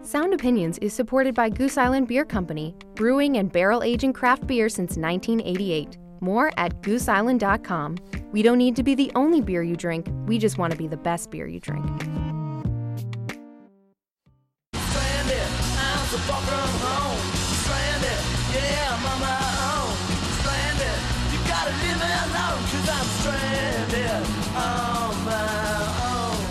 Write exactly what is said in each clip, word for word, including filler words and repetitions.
Sound Opinions is supported by Goose Island Beer Company, brewing and barrel-aging craft beer since nineteen eighty-eight. More at goose island dot com. We don't need to be the only beer you drink, we just want to be the best beer you drink. Stranded, I'm so far from home. Stranded, yeah, I'm on my own. Stranded, you gotta leave me alone, 'cause I'm stranded on my own.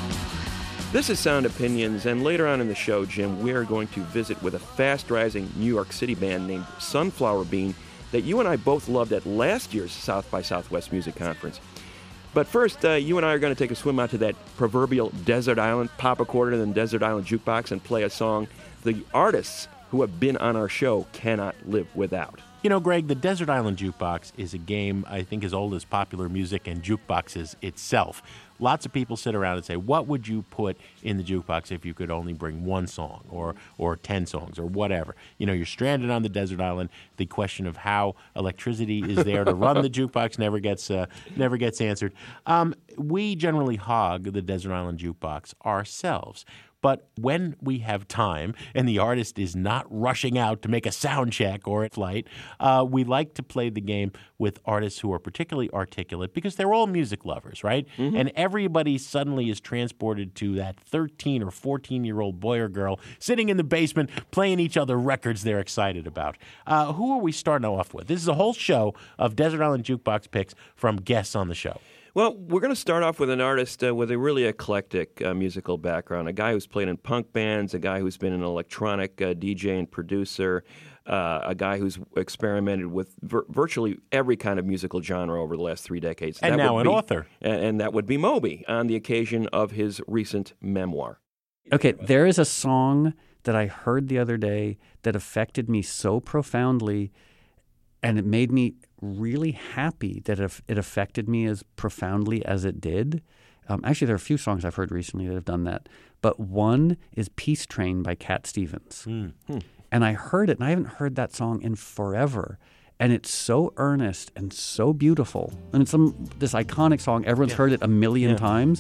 This is Sound Opinions, and later on in the show, Jim, we are going to visit with a fast-rising New York City band named Sunflower Bean that you and I both loved at last year's South by Southwest Music Conference. But first, uh, you and I are going to take a swim out to that proverbial desert island, pop a quarter in the desert island jukebox, and play a song the artists who have been on our show cannot live without. You know, Greg, the Desert Island Jukebox is a game I think as old as popular music and jukeboxes itself. Lots of people sit around and say, what would you put in the jukebox if you could only bring one song or or ten songs or whatever? You know, you're stranded on the desert island. The question of how electricity is there to run the jukebox never gets uh, never gets answered. Um, we generally hog the Desert Island Jukebox ourselves. But when we have time and the artist is not rushing out to make a sound check or a flight, uh, we like to play the game with artists who are particularly articulate because they're all music lovers, right? Mm-hmm. And everybody suddenly is transported to that thirteen or fourteen-year-old boy or girl sitting in the basement playing each other records they're excited about. Uh, who are we starting off with? This is a whole show of Desert Island Jukebox picks from guests on the show. Well, we're going to start off with an artist uh, with a really eclectic uh, musical background, a guy who's played in punk bands, a guy who's been an electronic uh, D J and producer, uh, a guy who's experimented with vir- virtually every kind of musical genre over the last three decades. And that now an be, author. And, and that would be Moby on the occasion of his recent memoir. Okay, there is a song that I heard the other day that affected me so profoundly, and it made me really happy that it affected me as profoundly as it did. Um, actually, there are a few songs I've heard recently that have done that. But one is Peace Train by Cat Stevens. Mm-hmm. And I heard it, and I haven't heard that song in forever. And it's so earnest and so beautiful. I mean, some this iconic song, everyone's yeah. heard it a million yeah. times.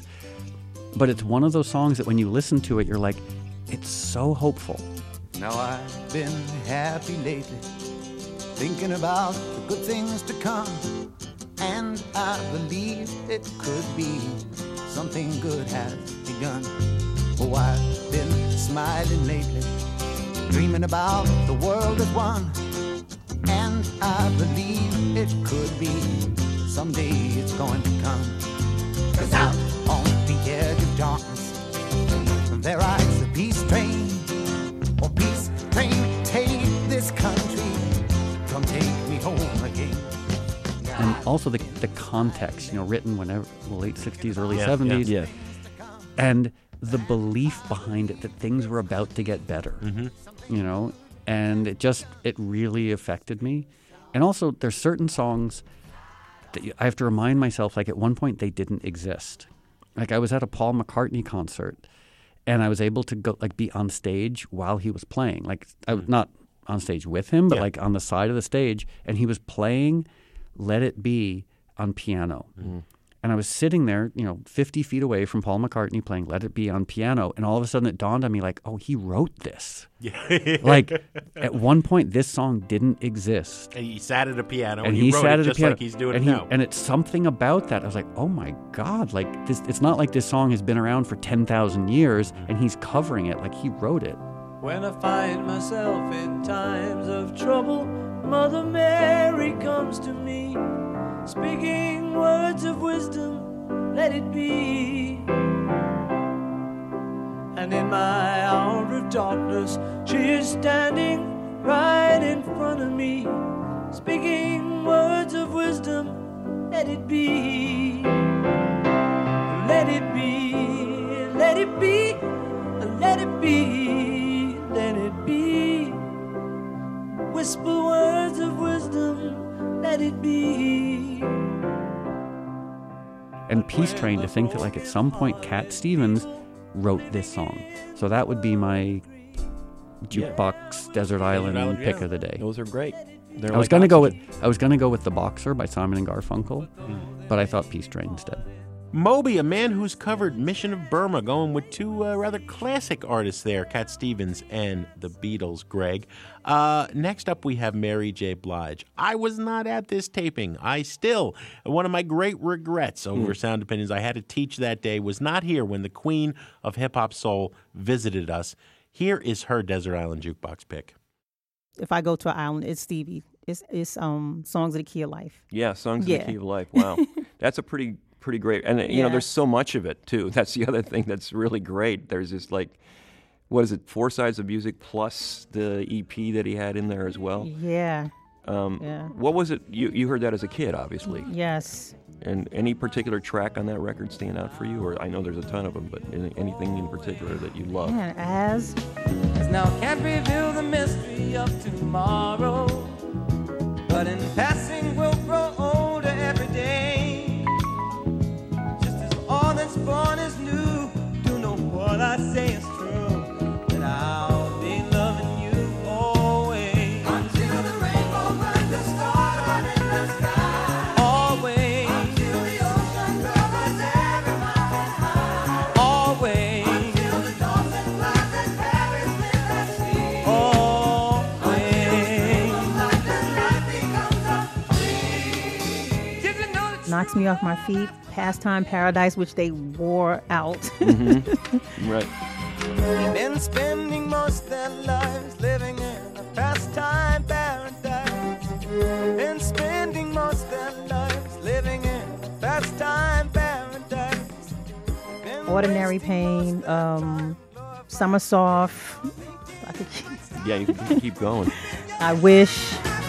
But it's one of those songs that when you listen to it, you're like, it's so hopeful. Now I've been happy lately, thinking about the good things to come, and I believe it could be something good has begun. Oh, I've been smiling lately, dreaming about the world as one, and I believe it could be someday it's going to come. 'Cause out on the edge of darkness, there rides the peace train. Oh, peace train, take this country, come take me home again. And also the the context, you know, written whenever, late sixties, early yeah, seventies. Yeah. And the belief behind it that things were about to get better, mm-hmm. you know, and it just, it really affected me. And also there's certain songs that you, I have to remind myself, like at one point they didn't exist. Like I was at a Paul McCartney concert and I was able to go like be on stage while he was playing. Like I was not on stage with him, but yeah. like on the side of the stage, and he was playing Let It Be on piano. Mm-hmm. And I was sitting there, you know, fifty feet away from Paul McCartney playing Let It Be on piano, and all of a sudden it dawned on me like, oh, he wrote this. Yeah. Like at one point this song didn't exist. And he sat at a piano and, and he, he wrote sat it at just a piano, like he's doing and it he, now. And it's something about that. I was like, oh my God, like this, it's not like this song has been around for ten thousand years and he's covering it, like he wrote it. When I find myself in times of trouble, Mother Mary comes to me, speaking words of wisdom, let it be. And in my hour of darkness, she is standing right in front of me, speaking words of wisdom, let it be. Let it be, let it be, let it be, let it be. Whisper words of wisdom, let it be. And Peace Train, to think that like at some point Cat Stevens wrote this song. So that would be my jukebox yeah. Desert Island, Island pick yeah. of the day. Those are great. They're I was like gonna go with I was gonna go with The Boxer by Simon and Garfunkel, mm. but I thought Peace Train instead. Moby, a man who's covered Mission of Burma, going with two uh, rather classic artists there, Cat Stevens and the Beatles, Greg. Uh, next up, we have Mary J. Blige. I was not at this taping. I still, one of my great regrets over mm. Sound Opinions, I had to teach that day, was not here when the queen of hip-hop soul visited us. Here is her Desert Island Jukebox pick. If I go to an island, it's Stevie. It's it's um Songs of the Key of Life. Yeah, Songs yeah. of the Key of Life. Wow. That's a pretty pretty great. And, you yeah. know, there's so much of it, too. That's the other thing that's really great. There's just like, what is it, four sides of music plus the E P that he had in there as well? Yeah. Um, yeah. What was it? You, you heard that as a kid, obviously. Yes. And any particular track on that record stand out for you? Or I know there's a ton of them, but anything in particular that you love? Yeah, as. Now can't reveal the mystery of tomorrow, but in passing we'll grow older every day. Just as all that's born is new, do know what I say is true, that I'll be loving you always. Until the rainbow finds a star in the sky. Always. Until the ocean covers every mountain high. Always. Until the dolphin flies and carries me that sea. Always. Knocks Me Off My Feet, Pastime Paradise, which they wore out. Mm-hmm. Right. They've been spending most their lives living in a pastime paradise. Been spending most their lives living in a pastime paradise. Been Ordinary Pain, um, Summer Soft. I think yeah, you can keep going. I Wish.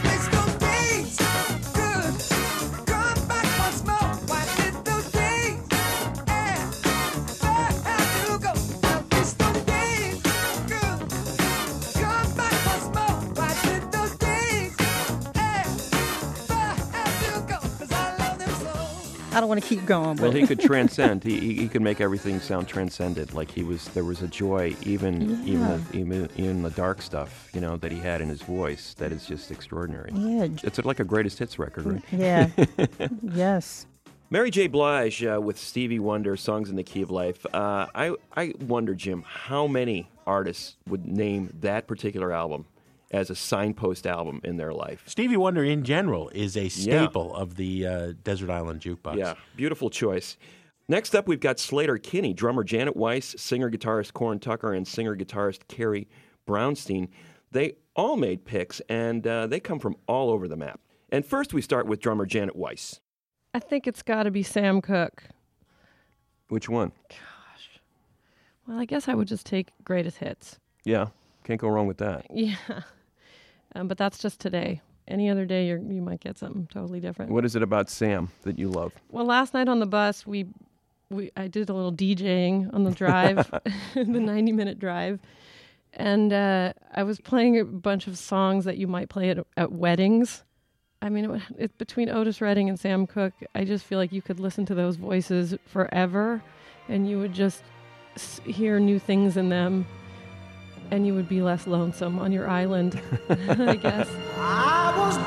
I don't want to keep going. But. Well, he could transcend. He, he he could make everything sound transcendent. Like he was, there was a joy, even yeah. even the, even even the dark stuff, you know, that he had in his voice. That is just extraordinary. Yeah, it's like a greatest hits record, right? Yeah. Yes. Mary J. Blige uh, with Stevie Wonder, Songs in the Key of Life. Uh, I I wonder, Jim, how many artists would name that particular album as a signpost album in their life? Stevie Wonder in general is a staple yeah. of the uh, Desert Island Jukebox. Yeah, beautiful choice. Next up, we've got Slater Kinney, drummer Janet Weiss, singer-guitarist Corin Tucker, and singer-guitarist Carrie Brownstein. They all made picks, and uh, they come from all over the map. And first, we start with drummer Janet Weiss. I think it's got to be Sam Cooke. Which one? Gosh. Well, I guess I would just take Greatest Hits. Yeah, can't go wrong with that. Yeah. Um, but that's just today. Any other day, you're, you might get something totally different. What is it about Sam that you love? Well, last night on the bus, we, we I did a little DJing on the drive, the ninety-minute drive. And uh, I was playing a bunch of songs that you might play at, at weddings. I mean, it, it, between Otis Redding and Sam Cooke, I just feel like you could listen to those voices forever, and you would just s- hear new things in them. And you would be less lonesome on your island, I guess. I was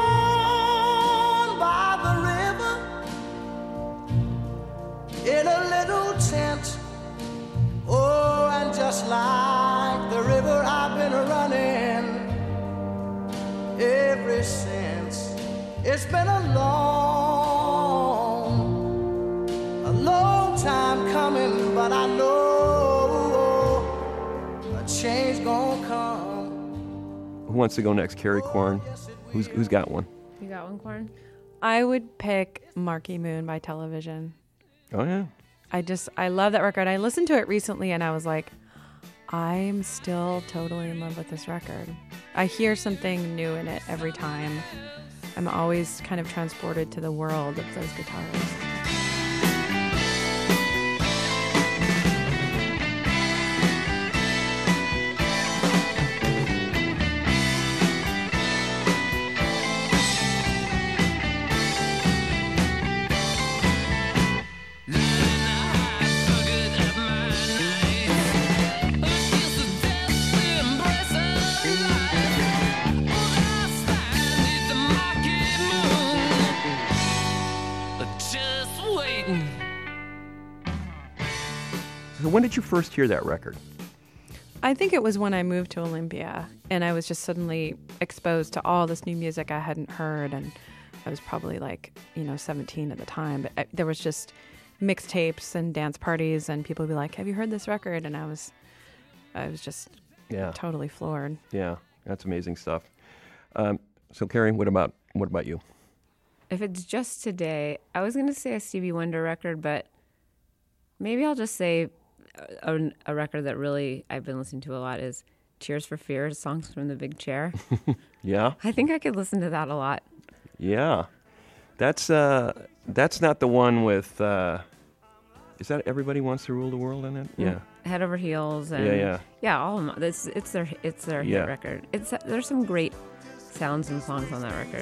born by the river in a little tent. Oh, and just like the river, I've been running ever since. It's been a long, a long time coming, but I know change gonna come. Who wants to go next? Carrie, Corin? Who's who's got one? You got one, Corin? I would pick Marquee Moon by Television. Oh yeah. I just I love that record. I listened to it recently and I was like, I'm still totally in love with this record. I hear something new in it every time. I'm always kind of transported to the world of those guitars. Just when did you first hear that record? I think it was when I moved to Olympia, and I was just suddenly exposed to all this new music I hadn't heard, and I was probably like, you know, seventeen at the time, but I, there was just mixtapes and dance parties, and people would be like, have you heard this record? And I was, I was just Yeah. totally floored. Yeah, that's amazing stuff. Um, so, Carrie, what about what about you? If it's just today, I was going to say a Stevie Wonder record, but maybe I'll just say a, a record that really I've been listening to a lot is Tears for Fears, Songs from the Big Chair. Yeah? I think I could listen to that a lot. Yeah. That's uh, that's not the one with, uh, is that Everybody Wants to Rule the World in it? Yeah. Head Over Heels. And Yeah, yeah. Yeah, all of them. It's, it's their, it's their Yeah. hit record. It's There's some great sounds and songs on that record.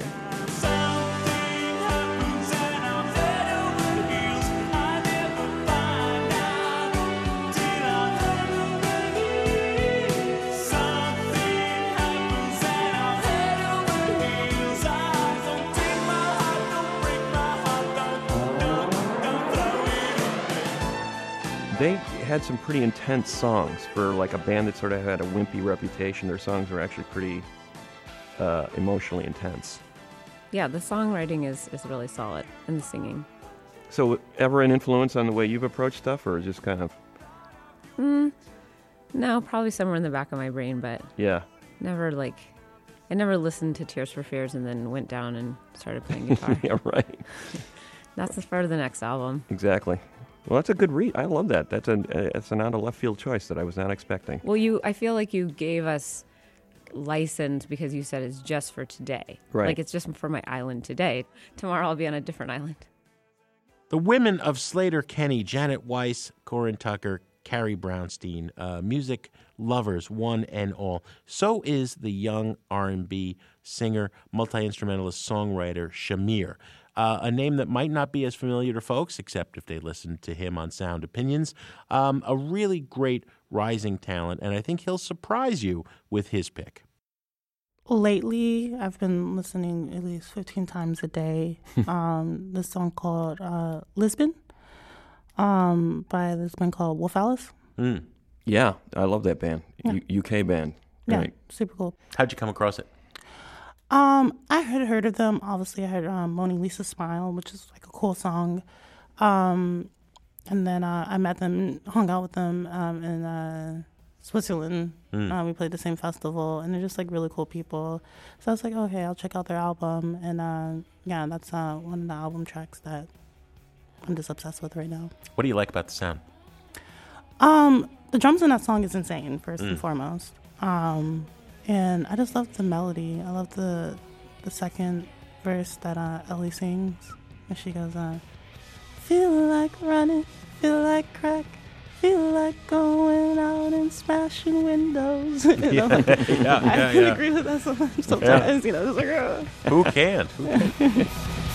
They had some pretty intense songs for like a band that sort of had a wimpy reputation. Their songs were actually pretty uh, emotionally intense. Yeah, the songwriting is, is really solid, and the singing. So, ever an influence on the way you've approached stuff, or just kind of? Mm, no, probably somewhere in the back of my brain, but Yeah. never like, I never listened to Tears for Fears and then went down and started playing guitar. Yeah, right. That's the start of the next album. Exactly. Well, that's a good read. I love that. That's a it's an out of left field choice that I was not expecting. Well, you, I feel like you gave us license because you said it's just for today. Right. Like it's just for my island today. Tomorrow I'll be on a different island. The women of Sleater-Kinney, Janet Weiss, Corin Tucker, Carrie Brownstein, uh, music lovers, one and all. So is the young R and B singer, multi-instrumentalist, songwriter Shamir. Uh, a name that might not be as familiar to folks, except if they listen to him on Sound Opinions. Um, a really great rising talent, and I think he'll surprise you with his pick. Lately, I've been listening at least fifteen times a day. um, this song called uh, Lisbon um, by this band called Wolf Alice. Mm. Yeah, I love that band. Yeah. U- U K band. Yeah, Right. super cool. How'd you come across it? Um, I had heard of them. Obviously, I heard um, Mona Lisa Smile, which is like a cool song. Um, and then uh, I met them, hung out with them um, in uh, Switzerland. Mm. Uh, we played the same festival, and they're just like really cool people. So I was like, okay, I'll check out their album. And uh, yeah, that's uh, one of the album tracks that I'm just obsessed with right now. What do you like about the sound? Um, the drums in that song is insane, first Mm. and foremost. Um, and I just love the melody. I love the the second verse that uh, Ellie sings. And she goes, uh, feel like running, feel like crack, feel like going out and smashing windows. You know, Yeah, like, yeah, I yeah, can yeah. agree with that so much sometimes. You know, just like, uh. Who can't? Who can't?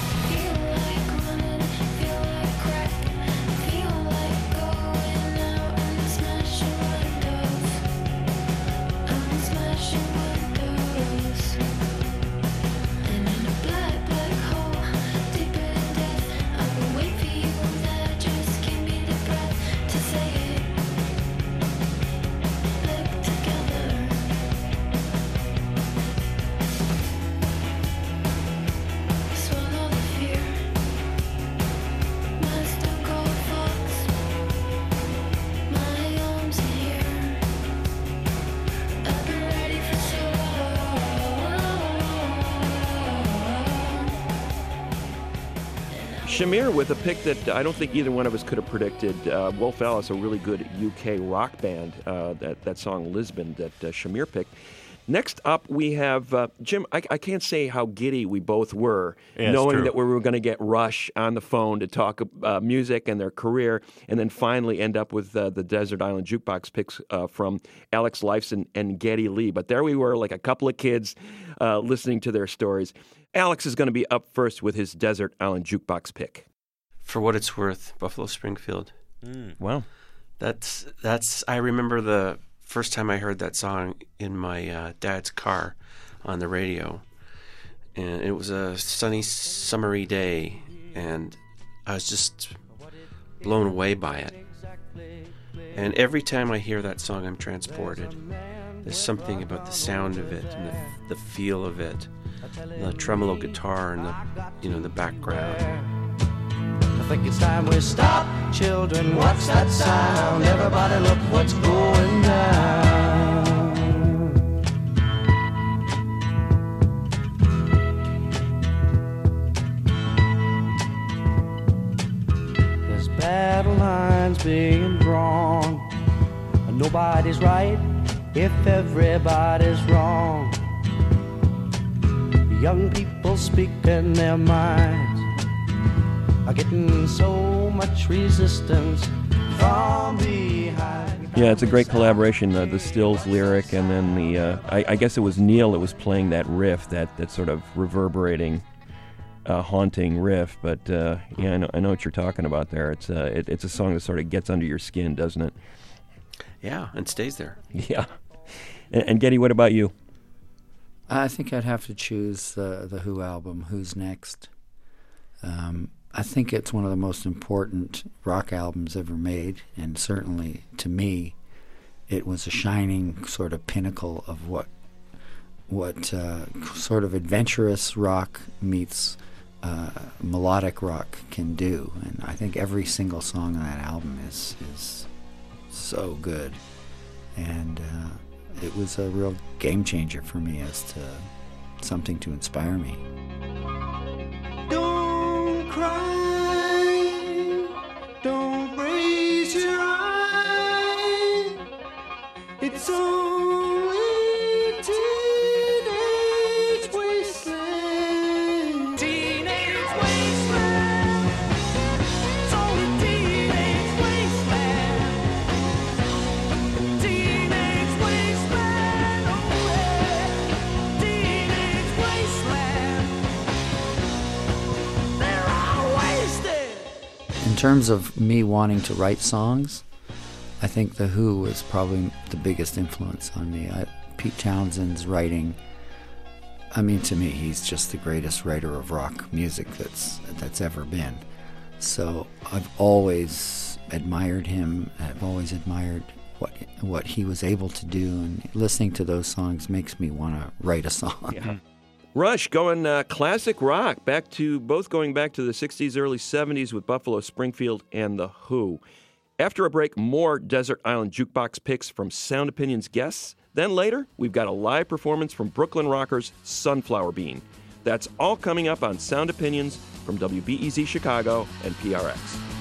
Shamir with a pick that I don't think either one of us could have predicted. Uh, Wolf Alice, a really good U K rock band. Uh, that that song Lisbon that uh, Shamir picked. Next up, we have uh, Jim. I, I can't say how giddy we both were, Yeah, it's knowing true. that we were going to get Rush on the phone to talk uh, music and their career, and then finally end up with uh, the Desert Island Jukebox picks uh, from Alex Lifeson and Geddy Lee. But there we were, like a couple of kids uh, listening to their stories. Alex is going to be up first with his Desert Island Jukebox pick. For What It's Worth, Buffalo Springfield. Mm. Wow. That's, that's, I remember the first time I heard that song in my uh, dad's car on the radio. And it was a sunny, summery day, and I was just blown away by it. And every time I hear that song, I'm transported. There's something about the sound of it and the, the feel of it, the tremolo guitar and the, you know, the background. I think it's time we stop, children. What's that sound? Everybody, look what's going down. There's battle lines being drawn. Nobody's right if everybody's wrong. Young people speaking their minds are getting so much resistance from behind. Yeah, it's a great collaboration, uh, the Stills lyric, and then the, uh, I, I guess it was Neil that was playing that riff, that, that sort of reverberating, uh, haunting riff. But uh, yeah, I know, I know what you're talking about there. It's, uh, it, it's a song that sort of gets under your skin, doesn't it? Yeah, and stays there. Yeah. And, and Geddy, what about you? I think I'd have to choose the the Who album, Who's Next. Um, I think it's one of the most important rock albums ever made, and certainly to me, it was a shining sort of pinnacle of what what uh, sort of adventurous rock meets uh, melodic rock can do. And I think every single song on that album is is so good, and uh, it was a real game changer for me as to something to inspire me. Don't cry, don't raise your eye. It's only teenage wasteland. Teenage wasteland. It's only teenage wasteland. Teenage wasteland. Oh yeah. Teenage wasteland. They're all wasted. In terms of me wanting to write songs, I think The Who was probably the biggest influence on me. I, Pete Townshend's writing, I mean, to me, he's just the greatest writer of rock music that's that's ever been. So I've always admired him. I've always admired what what he was able to do, and listening to those songs makes me want to write a song. Yeah. Rush going uh, classic rock, back to both going back to the sixties, early seventies with Buffalo Springfield and The Who. After a break, more Desert Island Jukebox picks from Sound Opinions guests. Then later, we've got a live performance from Brooklyn rockers Sunflower Bean. That's all coming up on Sound Opinions from W B E Z Chicago and P R X.